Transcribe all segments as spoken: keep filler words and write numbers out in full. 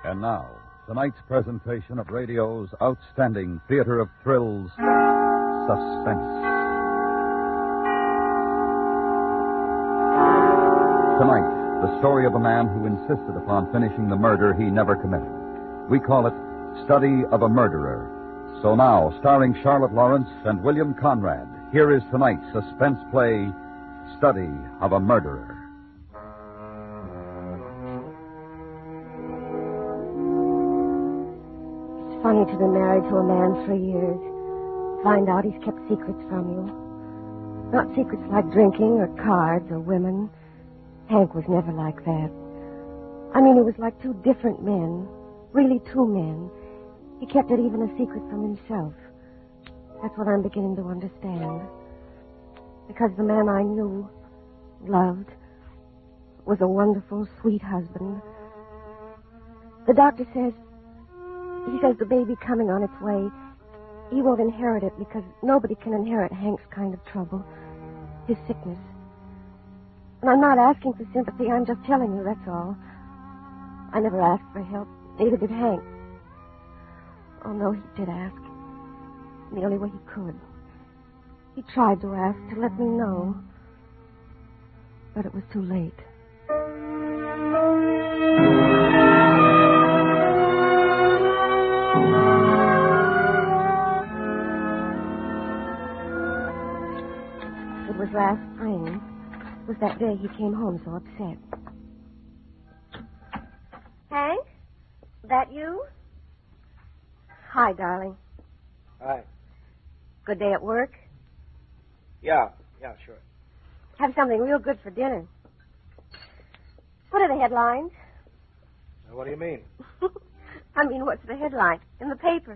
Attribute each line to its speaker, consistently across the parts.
Speaker 1: And now, tonight's presentation of radio's outstanding theater of thrills, Suspense. Tonight, the story of a man who insisted upon finishing the murder he never committed. We call it Study of a Murderer. So now, starring Charlotte Lawrence and William Conrad, here is tonight's suspense play, Study of a Murderer.
Speaker 2: It's funny to be married to a man for years. Find out he's kept secrets from you. Not secrets like drinking or cards or women. Hank was never like that. I mean, he was like two different men. Really two men. He kept it even a secret from himself. That's what I'm beginning to understand. Because the man I knew, loved, was a wonderful, sweet husband. The doctor says, he says the baby coming on its way, he won't inherit it because nobody can inherit Hank's kind of trouble, his sickness. And I'm not asking for sympathy, I'm just telling you, that's all. I never asked for help, neither did Hank. Oh, no, he did ask. In the only way he could. He tried to ask, to let me know. But it was too late. It was last spring. It was that day he came home so upset. Hank? That you? Hi, darling.
Speaker 3: Hi.
Speaker 2: Good day at work?
Speaker 3: Yeah, yeah, sure.
Speaker 2: Have something real good for dinner. What are the headlines?
Speaker 3: Now, what do you mean?
Speaker 2: I mean, what's the headline in the paper?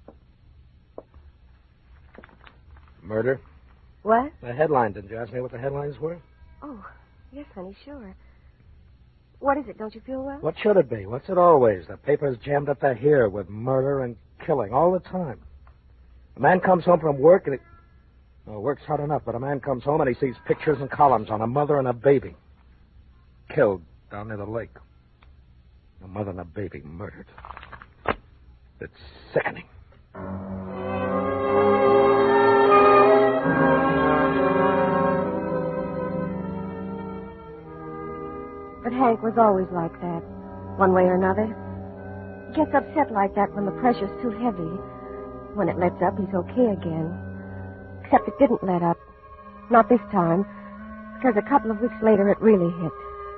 Speaker 3: Murder?
Speaker 2: What?
Speaker 3: The headline. Didn't you ask me what the headlines were?
Speaker 2: Oh, yes, honey, sure. What is it? Don't you feel well?
Speaker 3: What should it be? What's it always? The paper's jammed up to here with murder and killing all the time. A man comes home from work and it... Well, work's hard enough, but a man comes home and he sees pictures and columns on a mother and a baby. Killed down near the lake. A mother and a baby murdered. It's sickening.
Speaker 2: But Hank was always like that, one way or another. He gets upset like that when the pressure's too heavy. When it lets up, he's okay again. Except it didn't let up. Not this time. Because a couple of weeks later, it really hit.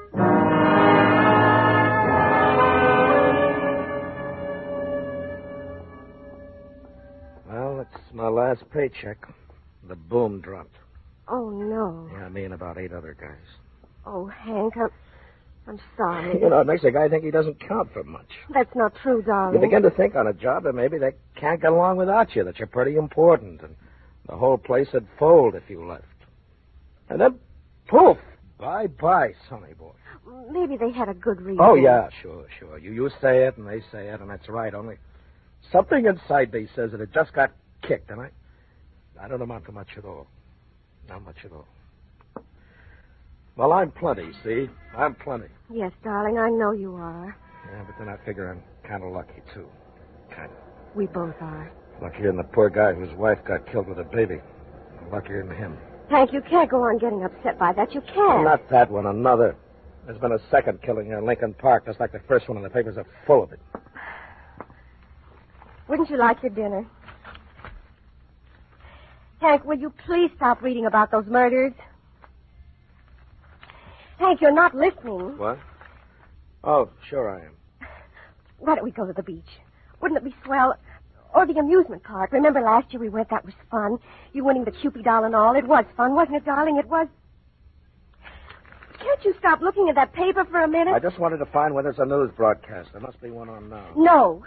Speaker 3: Well, it's my last paycheck. The boom dropped.
Speaker 2: Oh, no.
Speaker 3: Yeah, me and about eight other guys.
Speaker 2: Oh, Hank, I'm, I'm sorry.
Speaker 3: You know, it makes a guy think he doesn't count for much.
Speaker 2: That's not true, darling.
Speaker 3: You begin to think on a job that maybe they can't get along without you, that you're pretty important, and the whole place would fold if you left. And then, poof, bye-bye, sonny boy.
Speaker 2: Maybe they had a good reason.
Speaker 3: Oh, yeah, sure, sure. You, you say it, and they say it, and that's right. Only something inside me says that it just got kicked, and I, I don't amount to much at all. Not much at all. Well, I'm plenty, see? I'm plenty.
Speaker 2: Yes, darling, I know you are.
Speaker 3: Yeah, but then I figure I'm kind of lucky, too. Kind of.
Speaker 2: We both are.
Speaker 3: Luckier than the poor guy whose wife got killed with a baby. Luckier than him.
Speaker 2: Hank, you can't go on getting upset by that. You can't.
Speaker 3: Not that one, another. There's been a second killing in Lincoln Park, just like the first one, and the papers are full of it.
Speaker 2: Wouldn't you like your dinner? Hank, will you please stop reading about those murders? Hank, you're not listening.
Speaker 3: What? Oh, sure I am.
Speaker 2: Why don't we go to the beach? Wouldn't it be swell? Or the amusement park. Remember last year we went? That was fun. You winning the Cupid doll and all. It was fun, wasn't it, darling? It was. Can't you stop looking at that paper for a minute?
Speaker 3: I just wanted to find whether it's a news broadcast. There must be one on now.
Speaker 2: No.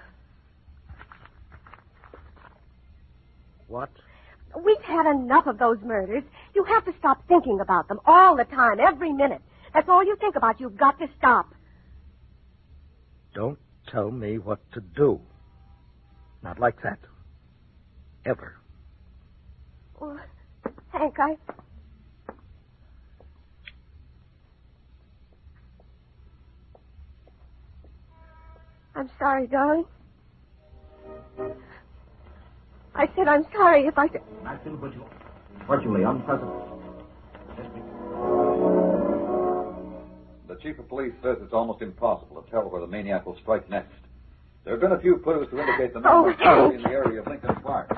Speaker 3: What?
Speaker 2: We've had enough of those murders. You have to stop thinking about them all the time, every minute. That's all you think about. You've got to stop.
Speaker 3: Don't tell me what to do. Not like that. Ever.
Speaker 2: Oh, Hank, I... I'm sorry, darling. I said I'm sorry if I...
Speaker 4: Fortunately, unpleasant.
Speaker 1: The chief of police says it's almost impossible to tell where the maniac will strike next. There have been a few clues to indicate the man
Speaker 2: Oh,
Speaker 1: was probably in the area of Lincoln Park.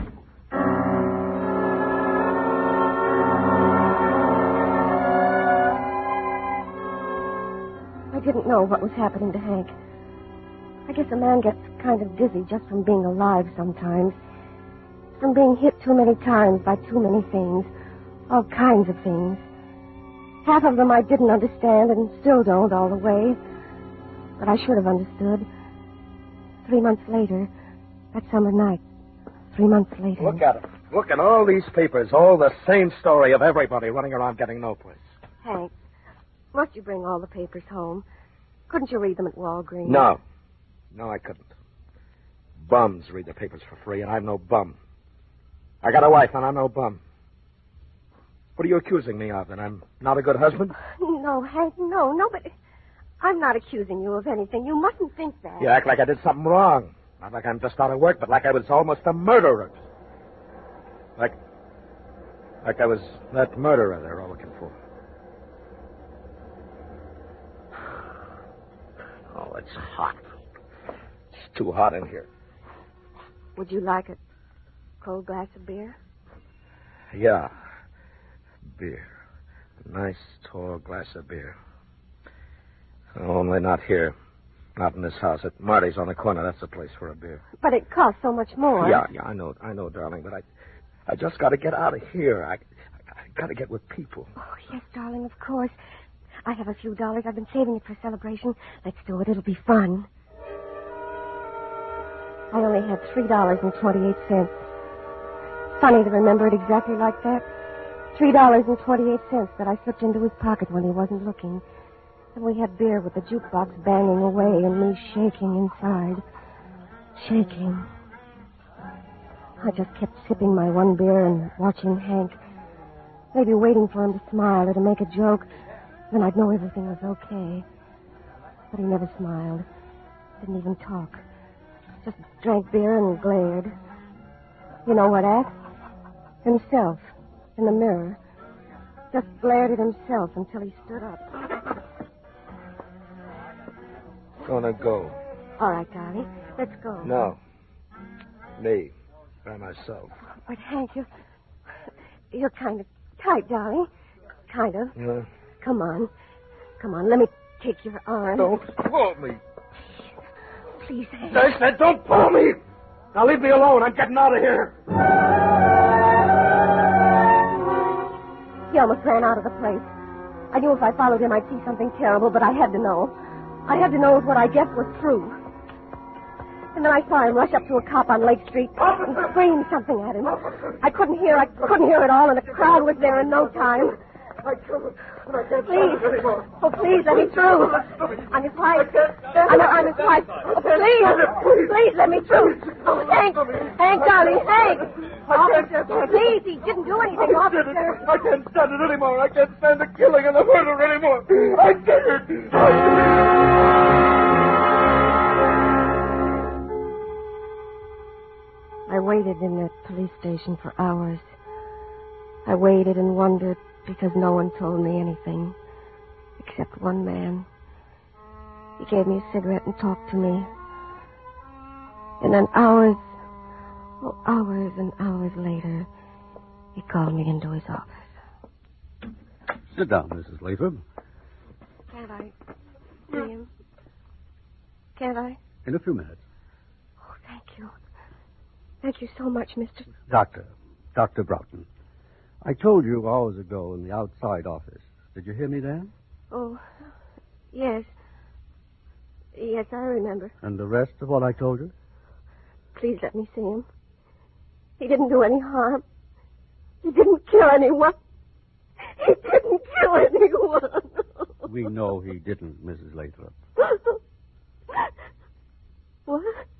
Speaker 2: I didn't know what was happening to Hank. I guess a man gets kind of dizzy just from being alive sometimes. From being hit too many times by too many things. All kinds of things. Half of them I didn't understand and still don't all the way. But I should have understood. Three months later, that summer night. Three months later.
Speaker 3: Look at it. Look at all these papers. All the same story of everybody running around getting no place.
Speaker 2: Hank, must you bring all the papers home? Couldn't you read them at Walgreens?
Speaker 3: No. No, I couldn't. Bums read the papers for free, and I'm no bum. I got a wife, and I'm no bum. What are you accusing me of? That I'm not a good husband?
Speaker 2: No, Hank, no, no, but I'm not accusing you of anything. You mustn't think that.
Speaker 3: You act like I did something wrong. Not like I'm just out of work, but like I was almost a murderer. Like, like I was that murderer they're all looking for. Oh, it's hot. It's too hot in here.
Speaker 2: Would you like a cold glass of beer?
Speaker 3: Yeah. Beer. A nice, tall glass of beer. Only not here. Not in this house. At Marty's on the corner. That's the place for a beer.
Speaker 2: But it costs so much more.
Speaker 3: Yeah, yeah, I know, I know, darling, but I I just got to get out of here. I, I, I got to get with people.
Speaker 2: Oh, yes, darling, of course. I have a few dollars. I've been saving it for celebration. Let's do it. It'll be fun. I only had three dollars and twenty-eight cents. Funny to remember it exactly like that. Three dollars and twenty-eight cents that I slipped into his pocket when he wasn't looking. And we had beer with the jukebox banging away and me shaking inside. Shaking. I just kept sipping my one beer and watching Hank. Maybe waiting for him to smile or to make a joke. Then I'd know everything was okay. But he never smiled. Didn't even talk. Just drank beer and glared. You know what at? Himself. In the mirror. Just glared at himself until he stood up.
Speaker 3: Gonna go.
Speaker 2: All right, darling. Let's go.
Speaker 3: No. Me. By myself.
Speaker 2: But, Hank, you're... You're kind of tight, darling. Kind of.
Speaker 3: Yeah.
Speaker 2: Come on. Come on, let me take your arm.
Speaker 3: Don't pull me.
Speaker 2: Please, Hank.
Speaker 3: I said don't pull me. Now leave me alone. I'm getting out of here.
Speaker 2: He almost ran out of the place. I knew if I followed him, I'd see something terrible, but I had to know. I had to know if what I guessed was true. And then I saw him rush up to a cop on Lake Street and scream something at him. I couldn't hear. I couldn't hear it all, and the crowd was there in no time.
Speaker 3: I can't. I can't
Speaker 2: Please. Oh, please, let me through. I'm his wife. I'm, I'm his wife. Oh, please. Please, let me through. Oh, Hank. Hank, darling, Hank. Officer, please. He didn't do anything, officer.
Speaker 3: I can't stand it anymore. I can't stand the killing and the murder anymore. I can't. I can't.
Speaker 2: I waited in the police station for hours. I waited and wondered because no one told me anything except one man. He gave me a cigarette and talked to me. And then hours, oh, hours and hours later, he called me into his office.
Speaker 5: Sit down, Missus Lathrop.
Speaker 2: Can't I see him? Can't I?
Speaker 5: In a few minutes.
Speaker 2: Oh, thank you. Thank you so much, Mister
Speaker 5: Doctor, Doctor Broughton. I told you hours ago in the outside office. Did you hear me then?
Speaker 2: Oh, yes. Yes, I remember.
Speaker 5: And the rest of what I told you?
Speaker 2: Please let me see him. He didn't do any harm. He didn't kill anyone. He didn't kill anyone.
Speaker 5: We know he didn't, Missus Lathrop.
Speaker 2: What?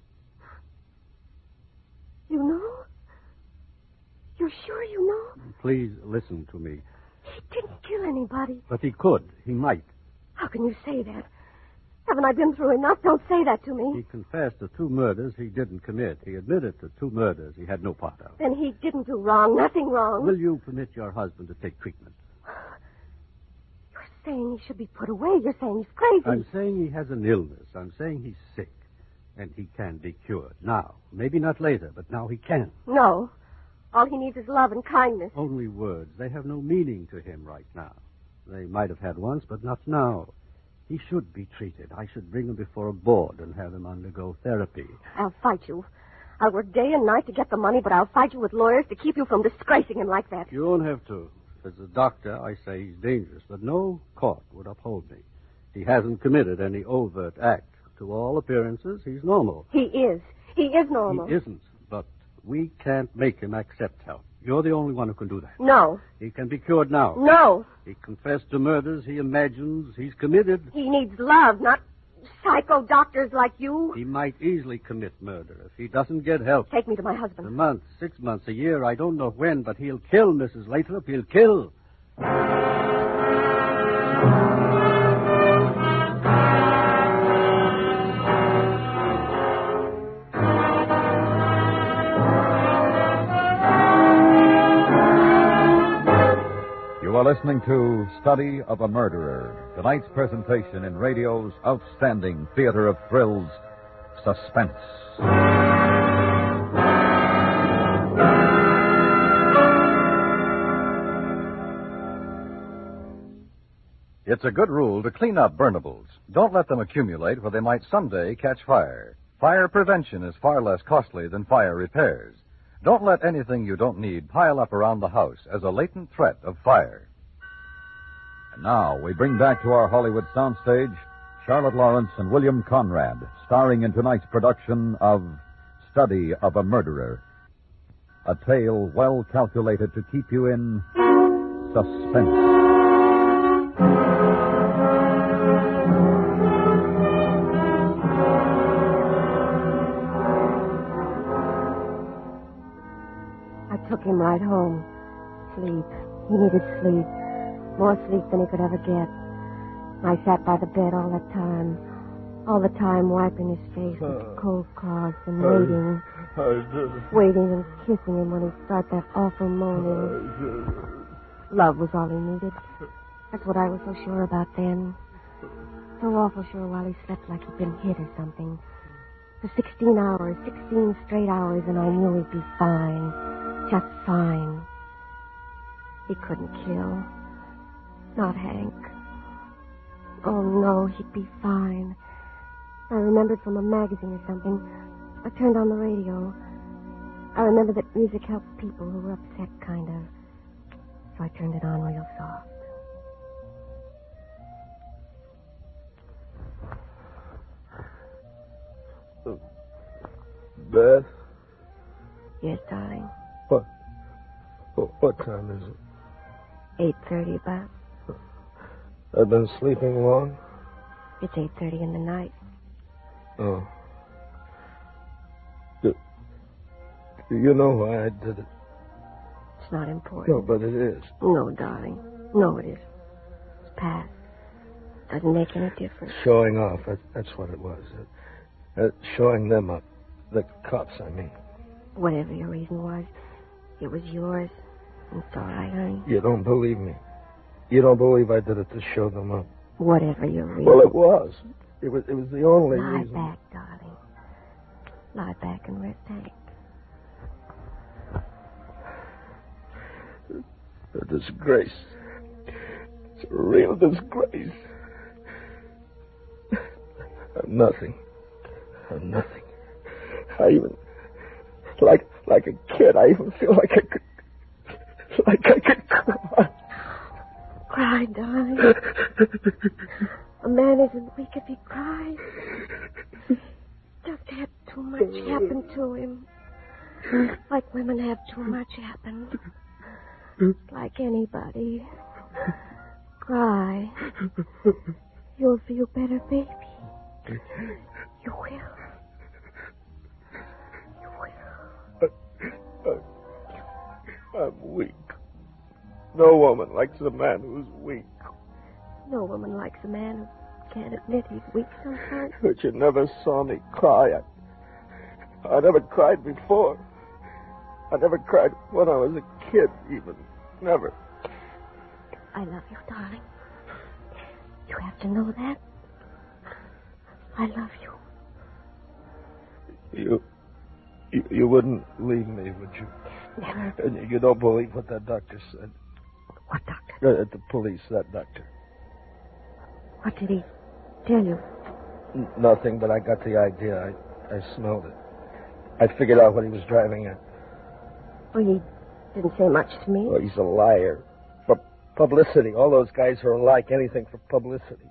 Speaker 2: You know? You're sure you know?
Speaker 5: Please listen to me.
Speaker 2: He didn't kill anybody.
Speaker 5: But he could. He might.
Speaker 2: How can you say that? Haven't I been through enough? Don't say that to me.
Speaker 5: He confessed to two murders he didn't commit. He admitted to two murders he had no part of.
Speaker 2: Then he didn't do wrong. Nothing wrong.
Speaker 5: Will you permit your husband to take treatment?
Speaker 2: You're saying he should be put away. You're saying he's crazy.
Speaker 5: I'm saying he has an illness. I'm saying he's sick. And he can be cured. Now. Maybe not later, but now he can.
Speaker 2: No. All he needs is love and kindness.
Speaker 5: Only words. They have no meaning to him right now. They might have had once, but not now. He should be treated. I should bring him before a board and have him undergo therapy.
Speaker 2: I'll fight you. I'll work day and night to get the money, but I'll fight you with lawyers to keep you from disgracing him like that.
Speaker 5: You won't have to. As a doctor, I say he's dangerous, but no court would uphold me. He hasn't committed any overt act. To all appearances, he's normal.
Speaker 2: He is. He is normal.
Speaker 5: He isn't, but we can't make him accept help. You're the only one who can do that.
Speaker 2: No.
Speaker 5: He can be cured now.
Speaker 2: No.
Speaker 5: He confessed to murders he imagines he's committed.
Speaker 2: He needs love, not psycho doctors like you.
Speaker 5: He might easily commit murder if he doesn't get help.
Speaker 2: Take me to my husband.
Speaker 5: A month, six months, a year, I don't know when, but he'll kill Missus Lathrop. He'll kill.
Speaker 1: You are listening to Study of a Murderer, tonight's presentation in radio's outstanding theater of thrills, Suspense. It's a good rule to clean up burnables. Don't let them accumulate where they might someday catch fire. Fire prevention is far less costly than fire repairs. Don't let anything you don't need pile up around the house as a latent threat of fire. And now we bring back to our Hollywood soundstage Charlotte Lawrence and William Conrad, starring in tonight's production of Study of a Murderer, a tale well calculated to keep you in suspense.
Speaker 2: Took him right home. Sleep. He needed sleep. More sleep than he could ever get. I sat by the bed all that time. All the time wiping his face with uh, cold cloths and waiting. Uh, uh, waiting and kissing him when he'd start that awful moaning. Uh, Love was all he needed. That's what I was so sure about then. So awful sure while he slept like he'd been hit or something. For sixteen hours, sixteen straight hours, and I knew he'd be fine. Just fine. He couldn't kill. Not Hank. Oh, no, he'd be fine. I remembered from a magazine or something. I turned on the radio. I remember that music helps people who were upset, kind of. So I turned it on real soft.
Speaker 6: Beth?
Speaker 2: Yes, darling.
Speaker 6: What? What time is it?
Speaker 2: eight thirty about.
Speaker 6: I've been sleeping long?
Speaker 2: It's eight thirty in the night.
Speaker 6: Oh. Do, do you know why I did it?
Speaker 2: It's not important.
Speaker 6: No, but it is.
Speaker 2: No, darling. No, it isn't. It's past. Doesn't make any difference.
Speaker 6: Showing off. That, that's what it was. Uh, showing them up. The cops, I mean.
Speaker 2: Whatever your reason was, it was yours. It's all right, honey.
Speaker 6: You don't believe me. You don't believe I did it to show them up.
Speaker 2: Whatever your reason.
Speaker 6: Well, it was. It was. It was the only
Speaker 2: Lie
Speaker 6: reason.
Speaker 2: back, darling. Lie back and rest, Hank.
Speaker 6: A disgrace. It's a real disgrace. I'm nothing. I'm nothing. I even, like like a kid, I even feel like I could, like I could cry.
Speaker 2: Cry, darling. A man isn't weak if he cries. Just had too much happen to him. Like women have too much happen. Like anybody. Cry. You'll feel better, baby. You will.
Speaker 6: I'm weak. No woman likes a man who's weak.
Speaker 2: No woman likes a man who can't admit he's weak sometimes.
Speaker 6: But you never saw me cry. I, I never cried before. I never cried when I was a kid, even. Never.
Speaker 2: I love you, darling. You have to know that. I love you.
Speaker 6: You, you, you wouldn't leave me, would you?
Speaker 2: Never.
Speaker 6: And you don't believe what that doctor said?
Speaker 2: What doctor?
Speaker 6: Uh, at the police, that doctor.
Speaker 2: What did he tell you?
Speaker 6: N- nothing, but I got the idea. I, I smelled it. I figured out what he was driving at.
Speaker 2: Well, he didn't say much to me.
Speaker 6: Oh, he's a liar. For publicity. All those guys are alike. Anything for publicity.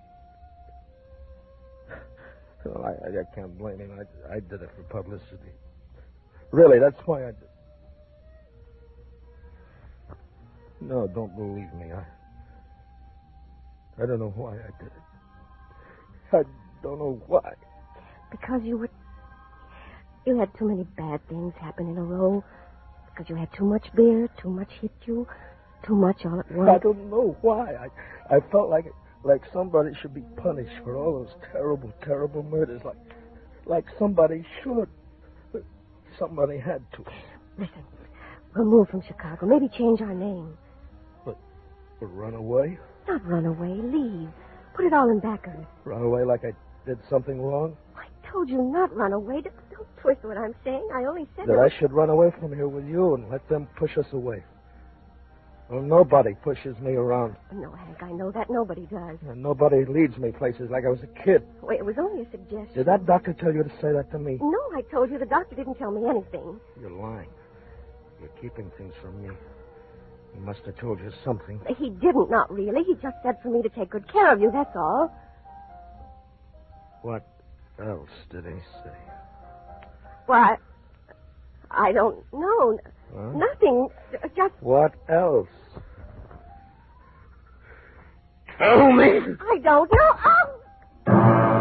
Speaker 6: Well, I, I can't blame him. I, I did it for publicity. Really, that's why I did. No, don't believe me. I, I don't know why I did it. I don't know why.
Speaker 2: Because you were... You had too many bad things happen in a row. Because you had too much beer, too much hit you, too much all at once.
Speaker 6: I don't know why. I, I felt like like somebody should be punished for all those terrible, terrible murders. Like, like somebody should. Somebody had to.
Speaker 2: Listen, we'll move from Chicago. Maybe change our name.
Speaker 6: But, but run away?
Speaker 2: Not run away. Leave. Put it all in back of it.
Speaker 6: Run away like I did something wrong?
Speaker 2: I told you not run away. Don't, don't twist what I'm saying. I only said
Speaker 6: that
Speaker 2: no.
Speaker 6: I should run away from here with you and let them push us away. Well, nobody pushes me around.
Speaker 2: No, Hank, I know that. Nobody does.
Speaker 6: And nobody leads me places like I was a kid.
Speaker 2: Wait, it was only a suggestion.
Speaker 6: Did that doctor tell you to say that to me?
Speaker 2: No, I told you. The doctor didn't tell me anything.
Speaker 6: You're lying. You're keeping things from me. He must have told you something.
Speaker 2: He didn't, not really. He just said for me to take good care of you, that's all.
Speaker 6: What else did he say?
Speaker 2: Well, I, I don't know.
Speaker 6: Huh?
Speaker 2: Nothing. Just...
Speaker 6: What else? Tell me.
Speaker 2: I don't know. Oh!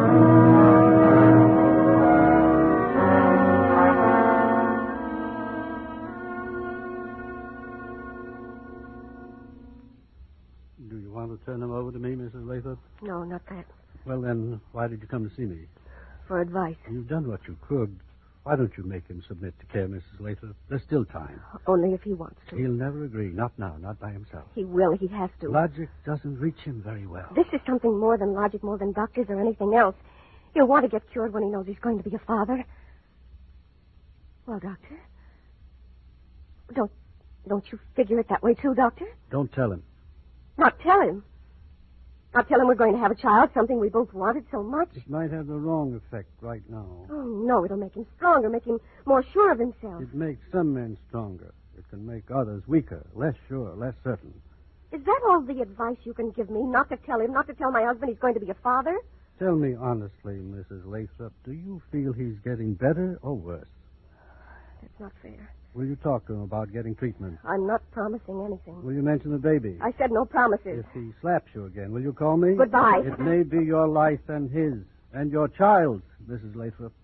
Speaker 5: Do you want to turn him over to me, Missus Lathrop?
Speaker 2: No, not that.
Speaker 5: Well, then, why did you come to see me?
Speaker 2: For advice.
Speaker 5: You've done what you could. Why don't you make him submit to care, Missus Lathrop? There's still time.
Speaker 2: Only if he wants to.
Speaker 5: He'll never agree. Not now. Not by himself.
Speaker 2: He will. He has to.
Speaker 5: Logic doesn't reach him very well.
Speaker 2: This is something more than logic, more than doctors or anything else. He'll want to get cured when he knows he's going to be a father. Well, Doctor? Don't, don't you figure it that way too, Doctor?
Speaker 5: Don't tell him.
Speaker 2: Not tell him. Not tell him we're going to have a child, something we both wanted so much.
Speaker 5: It might have the wrong effect right now.
Speaker 2: Oh, no, it'll make him stronger, make him more sure of himself.
Speaker 5: It makes some men stronger. It can make others weaker, less sure, less certain.
Speaker 2: Is that all the advice you can give me? Not to tell him, not to tell my husband he's going to be a father?
Speaker 5: Tell me honestly, Missus Lathrop, do you feel he's getting better or worse?
Speaker 2: That's not fair.
Speaker 5: Will you talk to him about getting treatment?
Speaker 2: I'm not promising anything.
Speaker 5: Will you mention the baby?
Speaker 2: I said no promises.
Speaker 5: If he slaps you again, will you call me?
Speaker 2: Goodbye.
Speaker 5: It may be your life and his, and your child's, Missus Lathrop.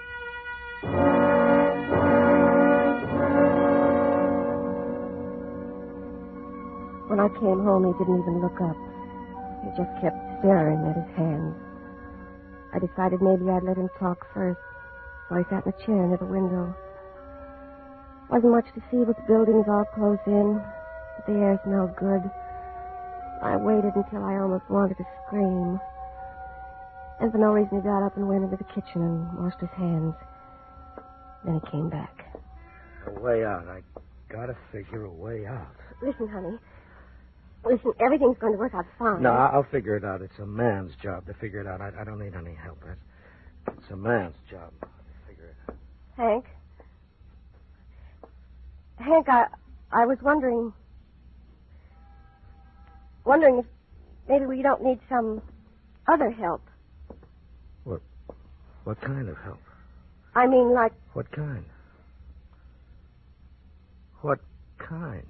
Speaker 2: When I came home, he didn't even look up. He just kept staring at his hands. I decided maybe I'd let him talk first, so I sat in a chair near the window. Wasn't much to see with the buildings all close in, but the air smelled good. I waited until I almost wanted to scream. And for no reason, he got up and went into the kitchen and washed his hands. Then he came back.
Speaker 3: A way out. I gotta figure a way out.
Speaker 2: Listen, honey. Listen, everything's going to work out fine.
Speaker 3: No, I'll figure it out. It's a man's job to figure it out. I, I don't need any help. It's, it's a man's job to figure it out.
Speaker 2: Hank? Hank, I, I was wondering... Wondering if maybe we don't need some other help.
Speaker 3: What? What kind of help?
Speaker 2: I mean, like...
Speaker 3: What kind? What kind?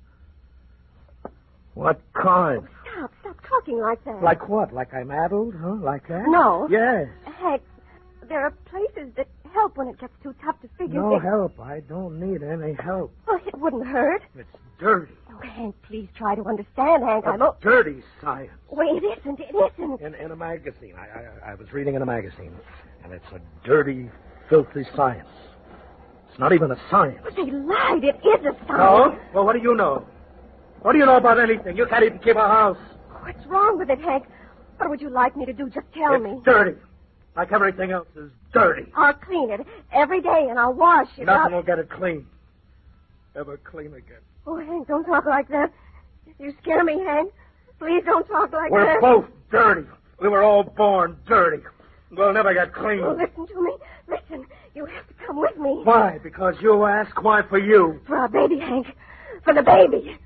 Speaker 3: What kind?
Speaker 2: Stop, stop talking like that.
Speaker 3: Like what? Like I'm addled, huh? Like that?
Speaker 2: No.
Speaker 3: Yes.
Speaker 2: Hank, there are places that help when it gets too tough to figure
Speaker 3: No
Speaker 2: things.
Speaker 3: help. I don't need any help.
Speaker 2: Oh, it wouldn't hurt.
Speaker 3: It's dirty.
Speaker 2: Oh, Hank, please try to understand, Hank. I'm...
Speaker 3: A
Speaker 2: O-
Speaker 3: dirty science.
Speaker 2: Wait, it isn't. It isn't.
Speaker 3: In, in a magazine. I, I, I was reading in a magazine, and it's a dirty, filthy science. It's not even a science.
Speaker 2: But they lied. It is a sign.
Speaker 3: No? Well, what do you know? What do you know about anything? You can't even keep a house.
Speaker 2: What's wrong with it, Hank? What would you like me to do? Just tell
Speaker 3: It's
Speaker 2: me.
Speaker 3: dirty. Like everything else is dirty.
Speaker 2: I'll clean it every day, and I'll wash it.
Speaker 3: Nothing
Speaker 2: I'll...
Speaker 3: will get it clean. Ever clean again.
Speaker 2: Oh, Hank, don't talk like that. You scare me, Hank. Please don't talk like
Speaker 3: We're
Speaker 2: that.
Speaker 3: both dirty. We were all born dirty. We'll never get clean.
Speaker 2: Oh, listen to me. Listen. You have to come with me.
Speaker 3: Why? Because you ask? Why for you?
Speaker 2: For our baby, Hank. For the baby.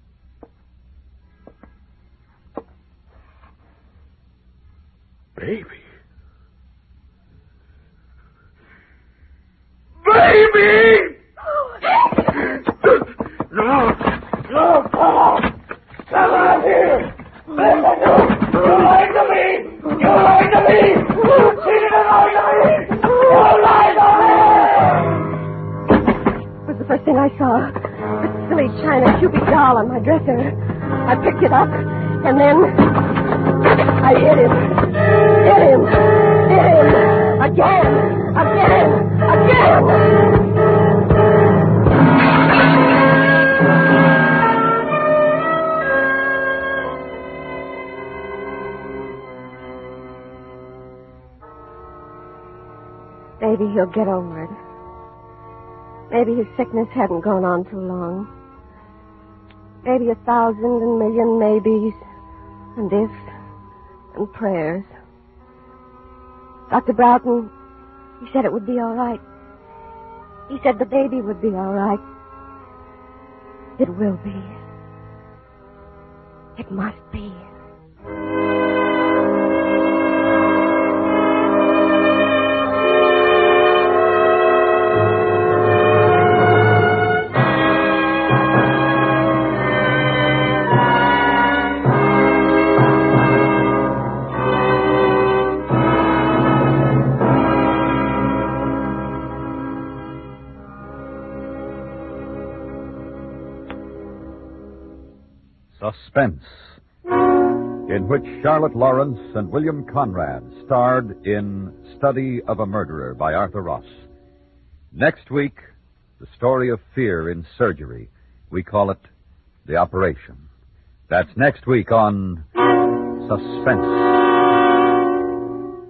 Speaker 3: Baby? Baby!
Speaker 2: Oh, Hank!
Speaker 3: No! No, Paul! Come on here! Listen to You lied to me! You lied to me! You cheated and lied to me! You lied to me!
Speaker 2: It was the first thing I saw. The silly china Cupid doll on my dresser. I picked it up, and then I hit him. Hit him. Hit him. Again. Again. Again. Maybe he'll get over it. Maybe his sickness hadn't gone on too long. Maybe a thousand and million maybes and ifs and prayers. Doctor Broughton, he said it would be all right. He said the baby would be all right. It will be. It must be.
Speaker 1: Suspense, in which Charlotte Lawrence and William Conrad starred in Study of a Murderer by Arthur Ross. Next week, the story of fear in surgery. We call it The Operation. That's next week on Suspense.